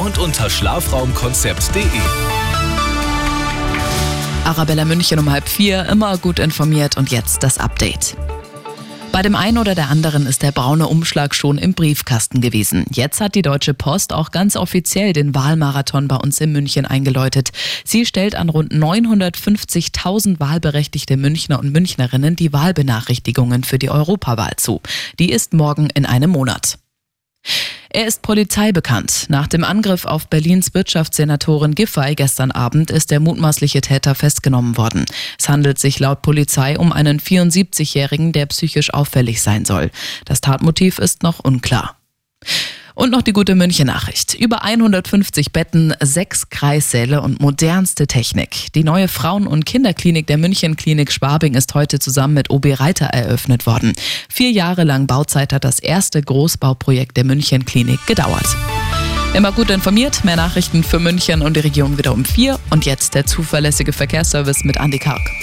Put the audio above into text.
und unter schlafraumkonzept.de. Arabella München um 3:30, immer gut informiert und jetzt das Update. Bei dem einen oder der anderen ist der braune Umschlag schon im Briefkasten gewesen. Jetzt hat die Deutsche Post auch ganz offiziell den Wahlmarathon bei uns in München eingeläutet. Sie stellt an rund 950.000 wahlberechtigte Münchner und Münchnerinnen die Wahlbenachrichtigungen für die Europawahl zu. Die ist morgen in einem Monat. Er ist polizeibekannt. Nach dem Angriff auf Berlins Wirtschaftssenatorin Giffey gestern Abend ist der mutmaßliche Täter festgenommen worden. Es handelt sich laut Polizei um einen 74-Jährigen, der psychisch auffällig sein soll. Das Tatmotiv ist noch unklar. Und noch die gute München-Nachricht. Über 150 Betten, 6 Kreissäle und modernste Technik. Die neue Frauen- und Kinderklinik der München-Klinik Schwabing ist heute zusammen mit OB Reiter eröffnet worden. 4 Jahre lang Bauzeit hat das erste Großbauprojekt der München-Klinik gedauert. Immer gut informiert, mehr Nachrichten für München und die Region wieder um 4. Und jetzt der zuverlässige Verkehrsservice mit Andi Karg.